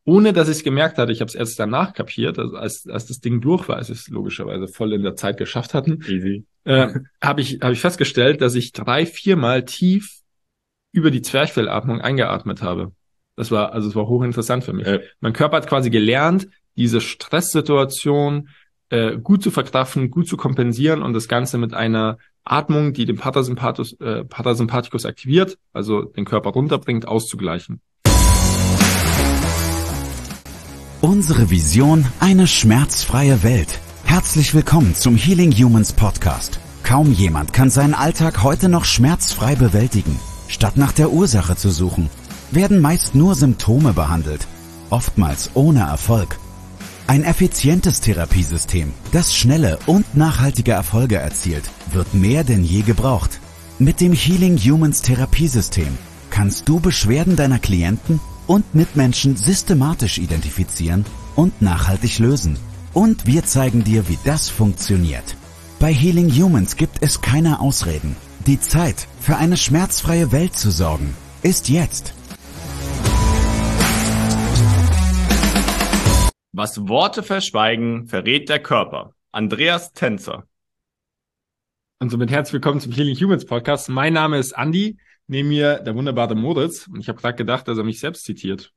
ohne dass ich es gemerkt hatte. Ich habe es erst danach kapiert, also als das Ding durch war, als wir es logischerweise voll in der Zeit geschafft hatten, Easy. habe ich festgestellt, dass ich 3-4 Mal tief über die Zwerchfellatmung eingeatmet habe. Es war hochinteressant für mich. Mein Körper hat quasi gelernt, diese Stresssituation gut zu verkraften, gut zu kompensieren und das Ganze mit einer Atmung, die den Parasympathikus aktiviert, also den Körper runterbringt, auszugleichen. Unsere Vision, eine schmerzfreie Welt. Herzlich willkommen zum Healing Humans Podcast. Kaum jemand kann seinen Alltag heute noch schmerzfrei bewältigen. Statt nach der Ursache zu suchen, werden meist nur Symptome behandelt, oftmals ohne Erfolg. Ein effizientes Therapiesystem, das schnelle und nachhaltige Erfolge erzielt, wird mehr denn je gebraucht. Mit dem Healing Humans Therapiesystem kannst du Beschwerden deiner Klienten und Mitmenschen systematisch identifizieren und nachhaltig lösen. Und wir zeigen dir, wie das funktioniert. Bei Healing Humans gibt es keine Ausreden. Die Zeit, für eine schmerzfreie Welt zu sorgen, ist jetzt. Was Worte verschweigen, verrät der Körper. Andreas Tänzer. Und somit herzlich willkommen zum Healing Humans Podcast. Mein Name ist Andi, neben mir der wunderbare Moritz. Und ich habe gerade gedacht, dass er mich selbst zitiert.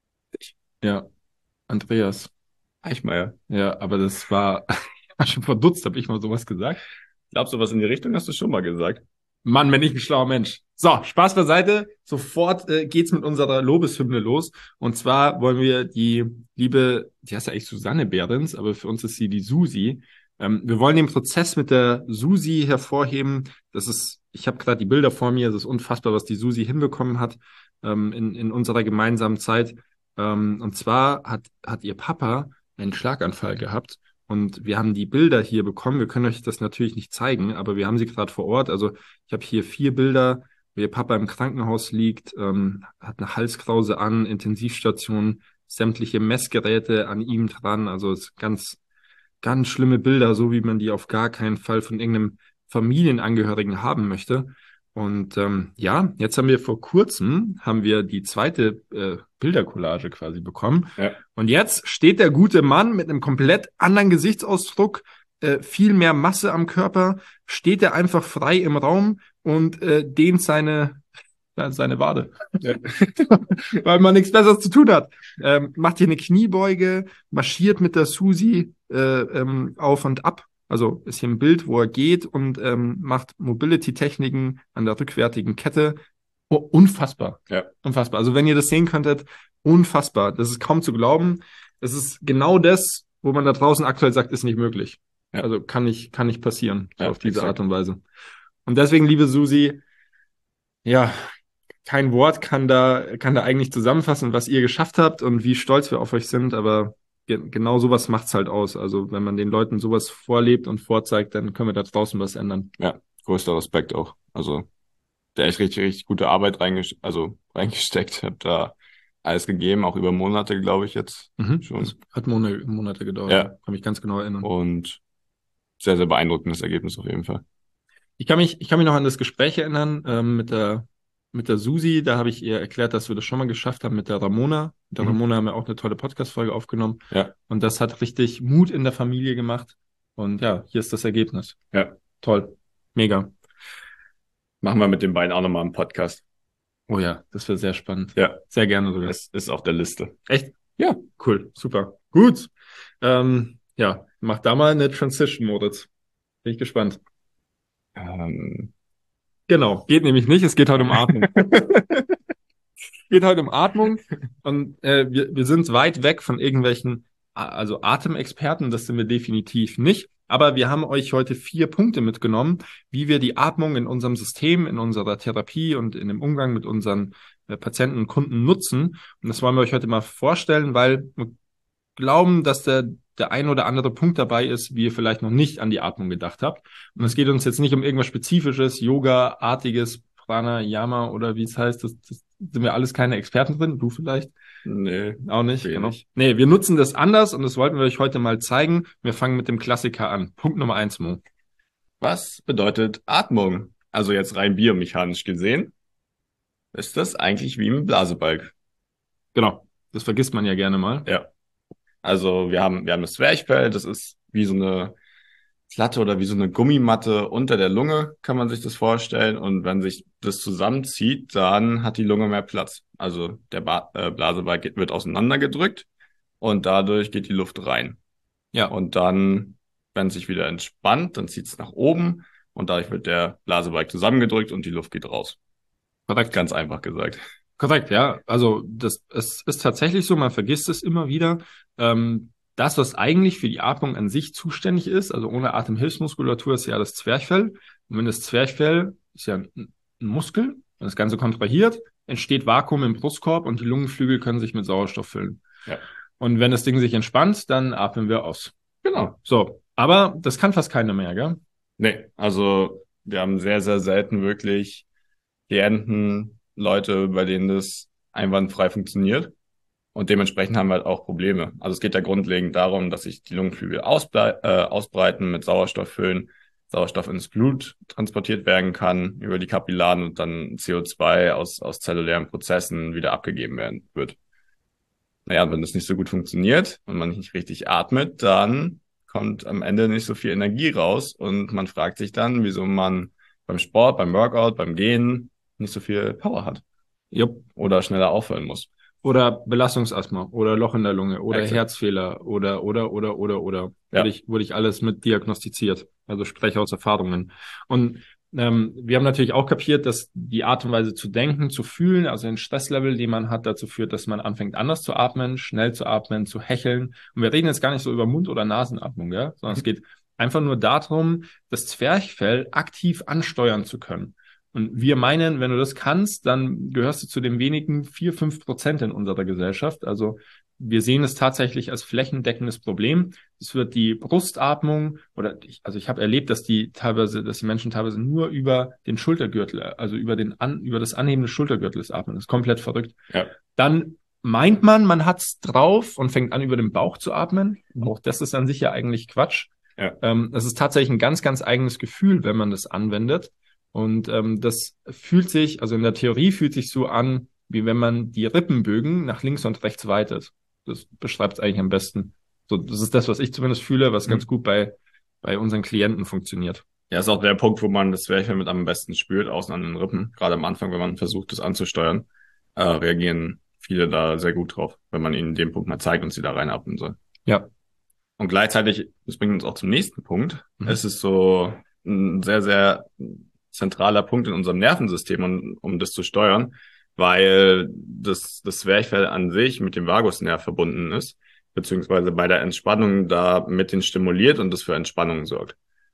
Ja, Andreas Eichmeier. Ja, aber das war schon verdutzt, habe ich mal sowas gesagt. Glaubst du, was in die Richtung hast du schon mal gesagt? Mann, bin ich ein schlauer Mensch. So, Spaß beiseite. Sofort geht's mit unserer Lobeshymne los. Und zwar wollen wir die heißt ja eigentlich Susanne Behrens, aber für uns ist sie die Susi. Wir wollen den Prozess mit der Susi hervorheben. Ich habe gerade die Bilder vor mir, es ist unfassbar, was die Susi hinbekommen hat in unserer gemeinsamen Zeit. Und zwar hat ihr Papa einen Schlaganfall gehabt. Und wir haben die Bilder hier bekommen. Wir können euch das natürlich nicht zeigen, aber wir haben sie gerade vor Ort. Also ich habe hier 4 Bilder, wo ihr Papa im Krankenhaus liegt, hat eine Halskrause an, Intensivstation, sämtliche Messgeräte an ihm dran. Also es ist ganz, ganz schlimme Bilder, so wie man die auf gar keinen Fall von irgendeinem Familienangehörigen haben möchte. Und jetzt haben wir vor kurzem die zweite Bildercollage quasi bekommen. Ja. Und jetzt steht der gute Mann mit einem komplett anderen Gesichtsausdruck, viel mehr Masse am Körper, steht er einfach frei im Raum und dehnt seine Wade. Ja. Weil man nichts Besseres zu tun hat. Macht hier eine Kniebeuge, marschiert mit der Susi auf und ab. Also ist hier ein Bild, wo er geht und macht Mobility-Techniken an der rückwärtigen Kette. Oh, unfassbar. Ja. Unfassbar. Also wenn ihr das sehen könntet, unfassbar. Das ist kaum zu glauben. Das ist genau das, wo man da draußen aktuell sagt, ist nicht möglich. Ja. Also kann nicht passieren, ja, auf diese Art und Weise. Und deswegen, liebe Susi, ja, kein Wort kann da eigentlich zusammenfassen, was ihr geschafft habt und wie stolz wir auf euch sind, aber genau sowas macht's halt aus. Also wenn man den Leuten sowas vorlebt und vorzeigt, dann können wir da draußen was ändern. Ja, größter Respekt auch. Also der echt richtig gute Arbeit reingesteckt. Hab da alles gegeben, auch über Monate, glaube ich jetzt. Schon. Das hat Monate gedauert. Ja. Kann mich ganz genau erinnern. Und sehr, sehr beeindruckendes Ergebnis auf jeden Fall. Ich kann mich noch an das Gespräch erinnern mit der Susi. Da habe ich ihr erklärt, dass wir das schon mal geschafft haben mit der Ramona. Mit der Ramona haben wir auch eine tolle Podcast-Folge aufgenommen. Ja. Und das hat richtig Mut in der Familie gemacht. Und ja, hier ist das Ergebnis. Ja. Toll. Mega. Machen wir mit den beiden auch nochmal einen Podcast. Oh ja, das wäre sehr spannend. Ja. Sehr gerne sogar. Es ist auf der Liste. Echt? Ja. Cool. Super. Gut. Mach da mal eine Transition, Moritz. Bin ich gespannt. Genau, geht nämlich nicht. Es geht heute um Atmung. Geht heute um Atmung und wir sind weit weg von irgendwelchen, also Atemexperten, das sind wir definitiv nicht. Aber wir haben euch heute 4 Punkte mitgenommen, wie wir die Atmung in unserem System, in unserer Therapie und in dem Umgang mit unseren Patienten und Kunden nutzen. Und das wollen wir euch heute mal vorstellen, weil wir glauben, dass der ein oder andere Punkt dabei ist, wie ihr vielleicht noch nicht an die Atmung gedacht habt. Und es geht uns jetzt nicht um irgendwas Spezifisches, Yoga-artiges, Pranayama oder wie es heißt. Das sind wir alles keine Experten drin. Du vielleicht? Nee. Auch nicht? Genau. Nee, wir nutzen das anders und das wollten wir euch heute mal zeigen. Wir fangen mit dem Klassiker an. Punkt Nummer 1, Mo. Was bedeutet Atmung? Also jetzt rein biomechanisch gesehen, ist das eigentlich wie im Blasebalg. Genau. Das vergisst man ja gerne mal. Ja. Also wir haben das Zwerchfell, das ist wie so eine Platte oder wie so eine Gummimatte unter der Lunge, kann man sich das vorstellen. Und wenn sich das zusammenzieht, dann hat die Lunge mehr Platz. Also der Blasebalg wird auseinandergedrückt und dadurch geht die Luft rein. Ja. Und dann, wenn es sich wieder entspannt, dann zieht es nach oben und dadurch wird der Blasebalg zusammengedrückt und die Luft geht raus. Korrekt. Ganz einfach gesagt. Korrekt, ja. Also es ist tatsächlich so, man vergisst es immer wieder. Das, was eigentlich für die Atmung an sich zuständig ist, also ohne Atemhilfsmuskulatur, ist ja das Zwerchfell. Und wenn das Zwerchfell ist ja ein Muskel, wenn das Ganze kontrahiert, entsteht Vakuum im Brustkorb und die Lungenflügel können sich mit Sauerstoff füllen. Ja. Und wenn das Ding sich entspannt, dann atmen wir aus. Genau. So, aber das kann fast keiner mehr, gell? Nee, also wir haben sehr, sehr selten wirklich Klienten, Leute, bei denen das einwandfrei funktioniert. Und dementsprechend haben wir halt auch Probleme. Also es geht ja grundlegend darum, dass sich die Lungenflügel ausbreiten, mit Sauerstoff füllen, Sauerstoff ins Blut transportiert werden kann über die Kapillaren und dann CO2 aus zellulären Prozessen wieder abgegeben werden wird. Naja, wenn das nicht so gut funktioniert und man nicht richtig atmet, dann kommt am Ende nicht so viel Energie raus und man fragt sich dann, wieso man beim Sport, beim Workout, beim Gehen nicht so viel Power hat. Jupp. Oder schneller aufhören muss. Oder Belastungsasthma oder Loch in der Lunge oder Exakt. Herzfehler oder. Ja. Wurde ich alles mit diagnostiziert. Also spreche aus Erfahrungen. Und wir haben natürlich auch kapiert, dass die Art und Weise zu denken, zu fühlen, also den Stresslevel, den man hat, dazu führt, dass man anfängt anders zu atmen, schnell zu atmen, zu hecheln. Und wir reden jetzt gar nicht so über Mund- oder Nasenatmung, ja? Sondern es geht einfach nur darum, das Zwerchfell aktiv ansteuern zu können. Und wir meinen, wenn du das kannst, dann gehörst du zu den wenigen 4-5% in unserer Gesellschaft. Also wir sehen es tatsächlich als flächendeckendes Problem. Es wird die Brustatmung ich habe erlebt, dass die Menschen teilweise nur über den Schultergürtel, also über das Anheben des Schultergürtels atmen. Das ist komplett verrückt. Ja. Dann meint man hat's drauf und fängt an, über den Bauch zu atmen. Auch das ist an sich ja eigentlich Quatsch. Ja. Das ist tatsächlich ein ganz, ganz eigenes Gefühl, wenn man das anwendet. Und das also in der Theorie fühlt sich so an, wie wenn man die Rippenbögen nach links und rechts weitet. Das beschreibt es eigentlich am besten. So, das ist das, was ich zumindest fühle, was ganz gut bei unseren Klienten funktioniert. Ja, ist auch der Punkt, wo man das Zwerchfell mit am besten spürt, außen an den Rippen. Gerade am Anfang, wenn man versucht, das anzusteuern, reagieren viele da sehr gut drauf, wenn man ihnen den Punkt mal zeigt und sie da reinatmen soll. Ja. Und gleichzeitig, das bringt uns auch zum nächsten Punkt. Es ist so ein sehr, sehr zentraler Punkt in unserem Nervensystem, um das zu steuern, weil das Zwerchfell an sich mit dem Vagusnerv verbunden ist, beziehungsweise bei der Entspannung da mit den stimuliert und das für Entspannung sorgt.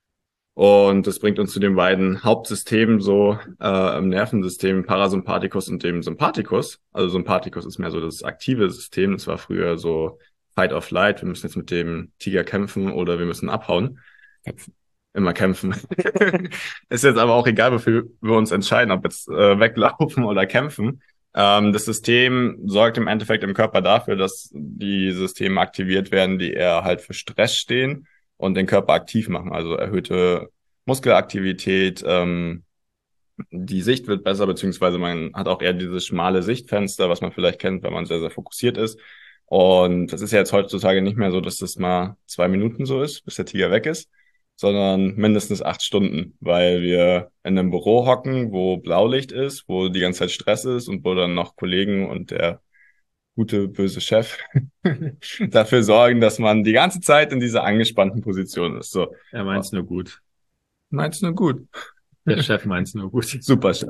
Und das bringt uns zu den beiden Hauptsystemen so im Nervensystem, Parasympathikus und dem Sympathikus. Also Sympathikus ist mehr so das aktive System. Das war früher so Fight or Flight. Wir müssen jetzt mit dem Tiger kämpfen oder wir müssen abhauen. Immer kämpfen. Ist jetzt aber auch egal, wofür wir uns entscheiden, ob jetzt weglaufen oder kämpfen. Das System sorgt im Endeffekt im Körper dafür, dass die Systeme aktiviert werden, die eher halt für Stress stehen und den Körper aktiv machen. Also erhöhte Muskelaktivität, die Sicht wird besser, beziehungsweise man hat auch eher dieses schmale Sichtfenster, was man vielleicht kennt, wenn man sehr, sehr fokussiert ist. Und das ist ja jetzt heutzutage nicht mehr so, dass das mal 2 Minuten so ist, bis der Tiger weg ist, sondern mindestens 8 Stunden, weil wir in einem Büro hocken, wo Blaulicht ist, wo die ganze Zeit Stress ist und wo dann noch Kollegen und der gute, böse Chef dafür sorgen, dass man die ganze Zeit in dieser angespannten Position ist. So. Er meint's nur gut. Meint's nur gut. Der Chef meint's nur gut. Super Chef.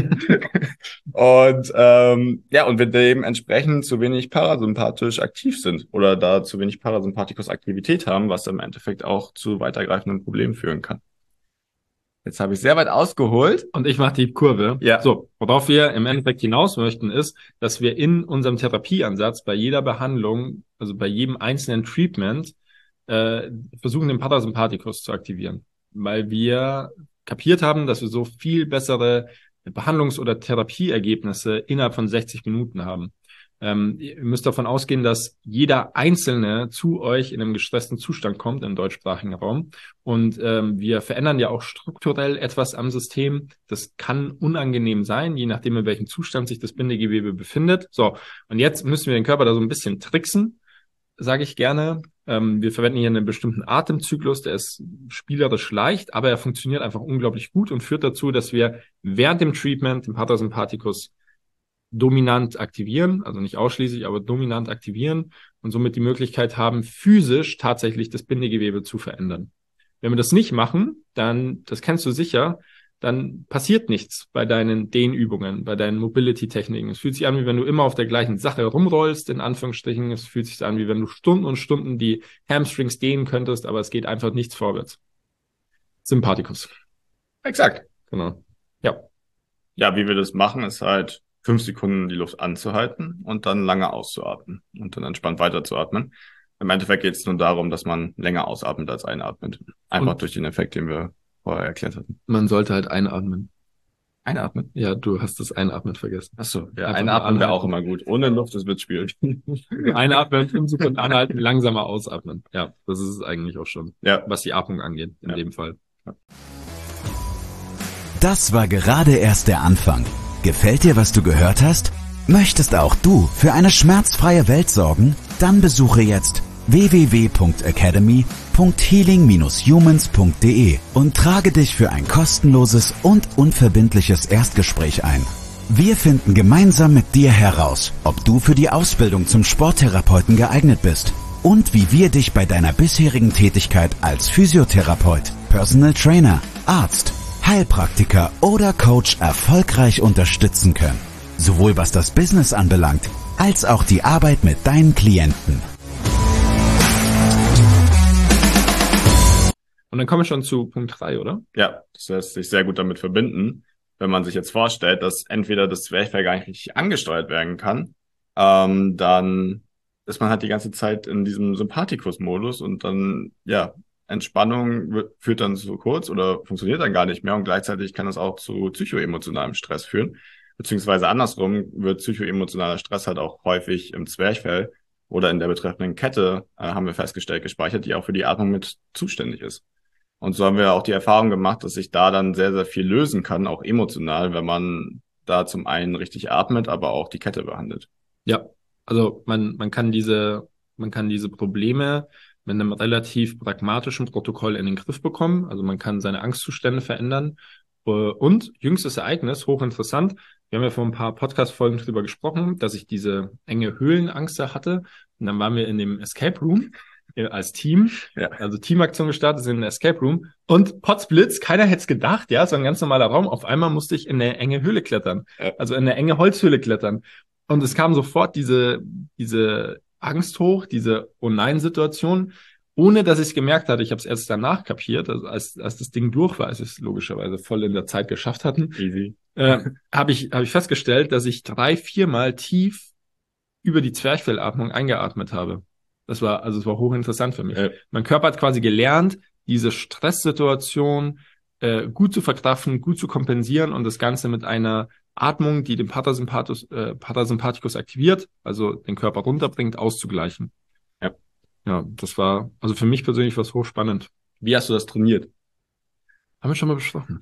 Und und wir dementsprechend zu wenig parasympathisch aktiv sind oder da zu wenig Parasympathikus-Aktivität haben, was im Endeffekt auch zu weitergreifenden Problemen führen kann. Jetzt habe ich sehr weit ausgeholt. Und ich mache die Kurve. Ja. So, worauf wir im Endeffekt hinaus möchten, ist, dass wir in unserem Therapieansatz bei jeder Behandlung, also bei jedem einzelnen Treatment, versuchen, den Parasympathikus zu aktivieren. Weil wir kapiert haben, dass wir so viel bessere Behandlungs- oder Therapieergebnisse innerhalb von 60 Minuten haben. Ihr müsst davon ausgehen, dass jeder Einzelne zu euch in einem gestressten Zustand kommt im deutschsprachigen Raum. Und wir verändern ja auch strukturell etwas am System. Das kann unangenehm sein, je nachdem, in welchem Zustand sich das Bindegewebe befindet. So, und jetzt müssen wir den Körper da so ein bisschen tricksen, sage ich gerne. Wir verwenden hier einen bestimmten Atemzyklus, der ist spielerisch leicht, aber er funktioniert einfach unglaublich gut und führt dazu, dass wir während dem Treatment den Parasympathikus dominant aktivieren, also nicht ausschließlich, aber dominant aktivieren und somit die Möglichkeit haben, physisch tatsächlich das Bindegewebe zu verändern. Wenn wir das nicht machen, dann, das kennst du sicher, dann passiert nichts bei deinen Dehnübungen, bei deinen Mobility-Techniken. Es fühlt sich an, wie wenn du immer auf der gleichen Sache rumrollst, in Anführungsstrichen. Es fühlt sich an, wie wenn du Stunden und Stunden die Hamstrings dehnen könntest, aber es geht einfach nichts vorwärts. Sympathikus. Exakt. Genau. Ja. Ja, wie wir das machen, ist halt 5 Sekunden die Luft anzuhalten und dann lange auszuatmen und dann entspannt weiterzuatmen. Im Endeffekt geht es nur darum, dass man länger ausatmet als einatmet. Einfach durch den Effekt, den wir vorher erklärt hatten. Man sollte halt einatmen. Einatmen? Ja, du hast das Einatmen vergessen. Achso, ja, Einfach einatmen wäre anhalten. auch immer gut. Ohne Luft, das wird schwierig. Einatmen, 5 Sekunden anhalten, langsamer ausatmen. Ja, das ist es eigentlich auch schon, Ja. was die Atmung angeht, in dem Fall. Das war gerade erst der Anfang. Gefällt dir, was du gehört hast? Möchtest auch du für eine schmerzfreie Welt sorgen? Dann besuche jetzt www.academy.healing-humans.de und trage dich für ein kostenloses und unverbindliches Erstgespräch ein. Wir finden gemeinsam mit dir heraus, ob du für die Ausbildung zum Sporttherapeuten geeignet bist und wie wir dich bei deiner bisherigen Tätigkeit als Physiotherapeut, Personal Trainer, Arzt, Heilpraktiker oder Coach erfolgreich unterstützen können. Sowohl was das Business anbelangt, als auch die Arbeit mit deinen Klienten. Und dann kommen wir schon zu Punkt 3, oder? Ja, das lässt sich sehr gut damit verbinden, wenn man sich jetzt vorstellt, dass entweder das Zwerchfell gar nicht richtig angesteuert werden kann, dann ist man halt die ganze Zeit in diesem Sympathikus-Modus und dann, ja, Entspannung führt dann zu kurz oder funktioniert dann gar nicht mehr und gleichzeitig kann es auch zu psychoemotionalem Stress führen. Beziehungsweise andersrum wird psychoemotionaler Stress halt auch häufig im Zwerchfell oder in der betreffenden Kette, haben wir festgestellt, gespeichert, die auch für die Atmung mit zuständig ist. Und so haben wir auch die Erfahrung gemacht, dass sich da dann sehr, sehr viel lösen kann, auch emotional, wenn man da zum einen richtig atmet, aber auch die Kette behandelt. Ja, also man kann diese Probleme mit einem relativ pragmatischen Protokoll in den Griff bekommen. Also man kann seine Angstzustände verändern. Und jüngstes Ereignis, hochinteressant, wir haben ja vor ein paar Podcast-Folgen drüber gesprochen, dass ich diese enge Höhlenangst da hatte. Und dann waren wir in dem Escape Room als Team, also Teamaktion gestartet, sind in einem Escape Room. Und Potzblitz, keiner hätte es gedacht, ja, so ein ganz normaler Raum. Auf einmal musste ich in eine enge Höhle klettern, also in eine enge Holzhöhle klettern. Und es kam sofort diese Angst hoch, diese Oh-Nein-Situation, ohne dass ich es gemerkt hatte. Ich habe es erst danach kapiert, also als das Ding durch war, als wir es logischerweise voll in der Zeit geschafft hatten, Easy. habe ich festgestellt, dass ich 3-4 Mal tief über die Zwerchfellatmung eingeatmet habe. Es war hochinteressant für mich. Mein Körper hat quasi gelernt, diese Stresssituation gut zu verkraften, gut zu kompensieren und das Ganze mit einer Atmung, die den Parasympathikus aktiviert, also den Körper runterbringt, auszugleichen. Ja, das war also für mich persönlich was hochspannend. Wie hast du das trainiert? Haben wir schon mal besprochen.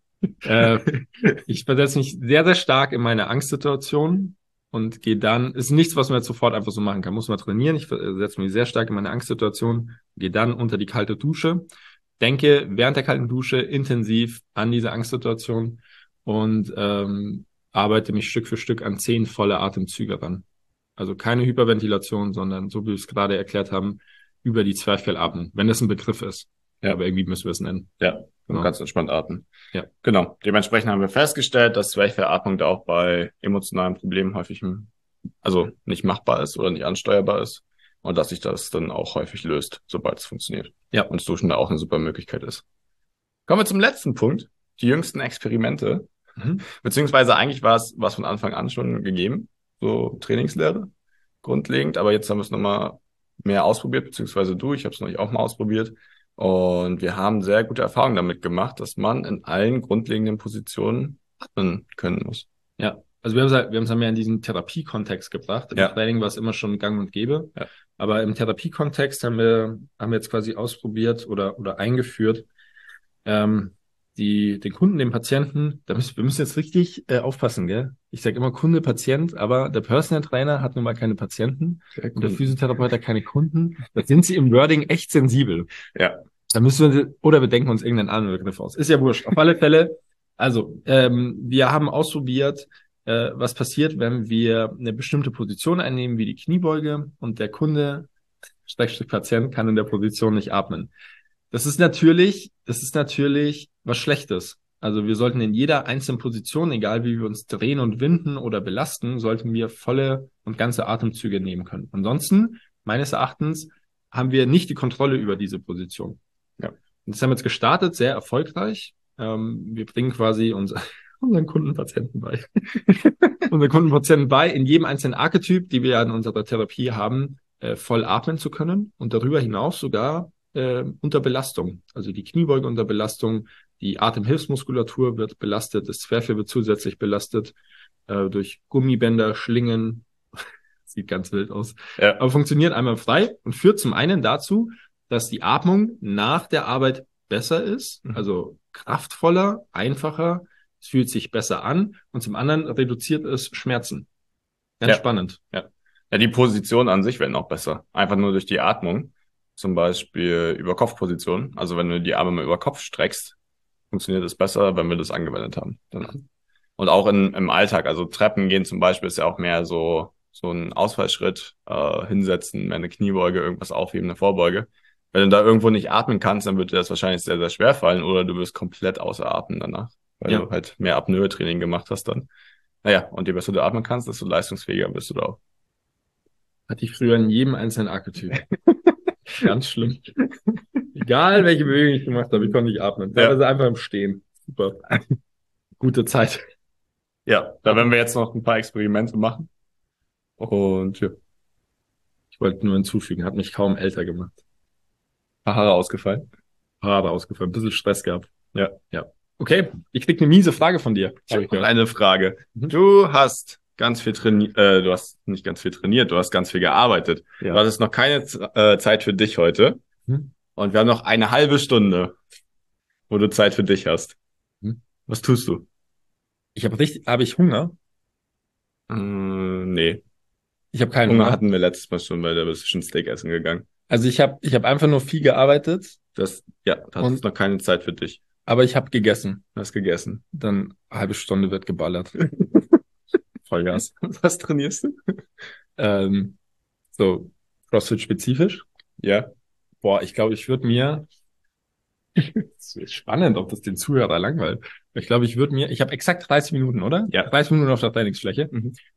Ich versetze mich sehr, sehr stark in meine Angstsituation und gehe dann, ist nichts, was man jetzt sofort einfach so machen kann, muss man trainieren. Ich versetze mich sehr stark in meine Angstsituation, gehe dann unter die kalte Dusche, denke während der kalten Dusche intensiv an diese Angstsituation und arbeite mich Stück für Stück an 10 volle Atemzüge ran. Also keine Hyperventilation, sondern so wie wir es gerade erklärt haben, über die Zwerchfellatmung, wenn das ein Begriff ist. Ja, aber irgendwie müssen wir es nennen. Ja, genau. Ganz entspannt atmen. Ja. Genau. Dementsprechend haben wir festgestellt, dass Zwerchfellatmung da auch bei emotionalen Problemen häufig also nicht machbar ist oder nicht ansteuerbar ist und dass sich das dann auch häufig löst, sobald es funktioniert. Ja. Und das Duschen da auch eine super Möglichkeit ist. Kommen wir zum letzten Punkt. Die jüngsten Experimente. Beziehungsweise eigentlich war es von Anfang an schon gegeben. So Trainingslehre, grundlegend. Aber jetzt haben wir es nochmal mehr ausprobiert, beziehungsweise ich habe es noch nicht auch mal ausprobiert. Und wir haben sehr gute Erfahrungen damit gemacht, dass man in allen grundlegenden Positionen atmen können muss. Ja, Also wir haben es ja mehr in diesen Therapiekontext gebracht. Im Training war es immer schon gang und gäbe. Ja. Aber im Therapiekontext haben wir jetzt quasi ausprobiert oder eingeführt, den Kunden, den Patienten, wir müssen jetzt richtig aufpassen, gell? Ich sage immer Kunde, Patient, aber der Personal Trainer hat nun mal keine Patienten und der Physiotherapeut hat keine Kunden. Da sind sie im Wording echt sensibel. Ja. Da müssen wir denken uns irgendeinen anderen Begriff aus. Ist ja wurscht. Auf alle Fälle, also wir haben ausprobiert, was passiert, wenn wir eine bestimmte Position einnehmen, wie die Kniebeuge, und der Kunde, Patient, kann in der Position nicht atmen. Das ist natürlich was Schlechtes. Also wir sollten in jeder einzelnen Position, egal wie wir uns drehen und winden oder belasten, sollten wir volle und ganze Atemzüge nehmen können. Ansonsten, meines Erachtens, haben wir nicht die Kontrolle über diese Position. Ja. Und das haben wir jetzt gestartet, sehr erfolgreich. Wir bringen quasi unseren Kundenpatienten bei. In jedem einzelnen Archetyp, die wir in unserer Therapie haben, voll atmen zu können und darüber hinaus sogar unter Belastung. Also die Kniebeuge unter Belastung, die Atemhilfsmuskulatur wird belastet, das Zwerchfell wird zusätzlich belastet durch Gummibänder, Schlingen. Sieht ganz wild aus. Ja. Aber funktioniert einmal frei und führt zum einen dazu, dass die Atmung nach der Arbeit besser ist, also kraftvoller, einfacher, es fühlt sich besser an, und zum anderen reduziert es Schmerzen. Ganz spannend. Ja, die Position an sich werden auch besser. Einfach nur durch die Atmung. Zum Beispiel über Kopfposition. Also wenn du die Arme mal über Kopf streckst, funktioniert es besser, wenn wir das angewendet haben. Und auch im Alltag. Also Treppen gehen zum Beispiel ist ja auch mehr so ein Ausfallschritt, hinsetzen, mehr eine Kniebeuge, irgendwas aufheben, eine Vorbeuge. Wenn du da irgendwo nicht atmen kannst, dann wird dir das wahrscheinlich sehr, sehr schwer fallen, oder du wirst komplett außer Atem danach, weil du halt mehr Apnoe-Training gemacht hast dann. Naja, und je besser du atmen kannst, desto leistungsfähiger bist du da auch. Hatte ich früher in jedem einzelnen Archetyp. Ganz schlimm. Egal, welche Bewegung ich gemacht habe, ich konnte nicht atmen. Teilweise einfach im Stehen. Super. Gute Zeit. Ja, da werden wir jetzt noch ein paar Experimente machen. Und ja. Ich wollte nur hinzufügen, hat mich kaum älter gemacht. Haare ausgefallen. Ein bisschen Stress gehabt. Ja. Okay, ich krieg eine miese Frage von dir. Ich habe eine Frage. Du hast ganz viel trainiert, du hast nicht ganz viel trainiert, du hast ganz viel gearbeitet. Ja. Du hattest noch keine Zeit für dich heute. Und wir haben noch eine halbe Stunde, wo du Zeit für dich hast. Was tust du? Habe ich Hunger? Nee. Ich habe keinen Hunger. Hatten wir letztes Mal schon, weil da bist du schon Steak essen gegangen. Also ich hab einfach nur viel gearbeitet. Da hast noch keine Zeit für dich. Aber ich habe gegessen. Du hast gegessen. Dann eine halbe Stunde wird geballert. Vollgas. Was trainierst du? So CrossFit-spezifisch. Ja. Boah, ich glaube, ich würde mir... Das ist spannend, ob das den Zuhörer langweilt. Ich glaube, ich habe exakt 30 Minuten, oder? Ja. 30 Minuten auf der Trainingsfläche.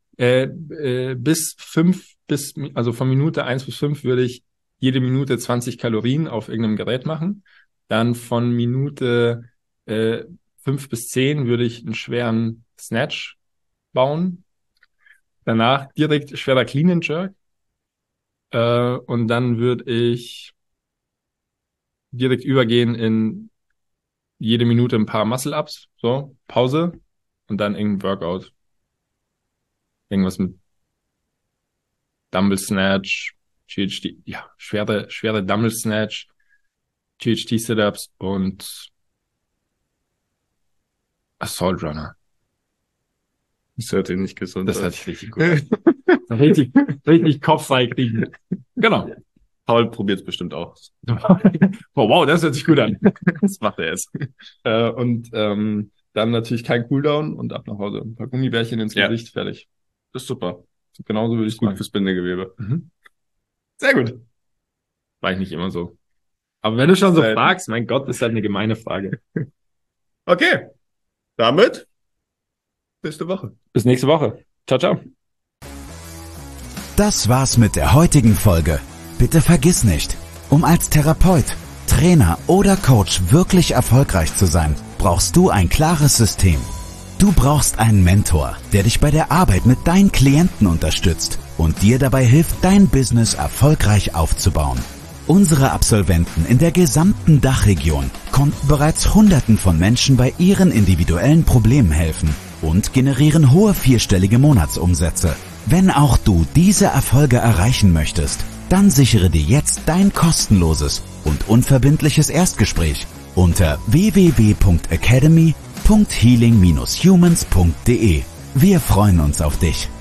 Also von Minute 1 bis 5 würde ich jede Minute 20 Kalorien auf irgendeinem Gerät machen. Dann von Minute 5 bis 10 würde ich einen schweren Snatch bauen. Danach direkt schwerer Clean and Jerk. Und dann würde ich direkt übergehen in jede Minute ein paar Muscle-Ups. So, Pause. Und dann irgendein Workout. Irgendwas mit Dumbbell Snatch, GHD, schwere Dumbbell Snatch, GHD Sit-Ups und Assault Runner. Das hört sich nicht gesund an. Das hört sich richtig gut an. richtig kopffrei kriegen. Genau. Paul probiert's bestimmt auch. Wow, das hört sich gut an. Das macht er jetzt. Und dann natürlich kein Cooldown und ab nach Hause. Ein paar Gummibärchen ins Gesicht, fertig. Das ist super. Genauso würde ich es machen. Gut fürs Bindegewebe. Sehr gut. War ich nicht immer so. Aber wenn du schon so fragst, mein Gott, ist halt eine gemeine Frage. Okay. Damit nächste Woche. Bis nächste Woche. Ciao, ciao. Das war's mit der heutigen Folge. Bitte vergiss nicht, um als Therapeut, Trainer oder Coach wirklich erfolgreich zu sein, brauchst du ein klares System. Du brauchst einen Mentor, der dich bei der Arbeit mit deinen Klienten unterstützt und dir dabei hilft, dein Business erfolgreich aufzubauen. Unsere Absolventen in der gesamten Dachregion konnten bereits Hunderten von Menschen bei ihren individuellen Problemen helfen. und generieren hohe 4-stellige Monatsumsätze. Wenn auch du diese Erfolge erreichen möchtest, dann sichere dir jetzt dein kostenloses und unverbindliches Erstgespräch unter www.academy.healing-humans.de. Wir freuen uns auf dich.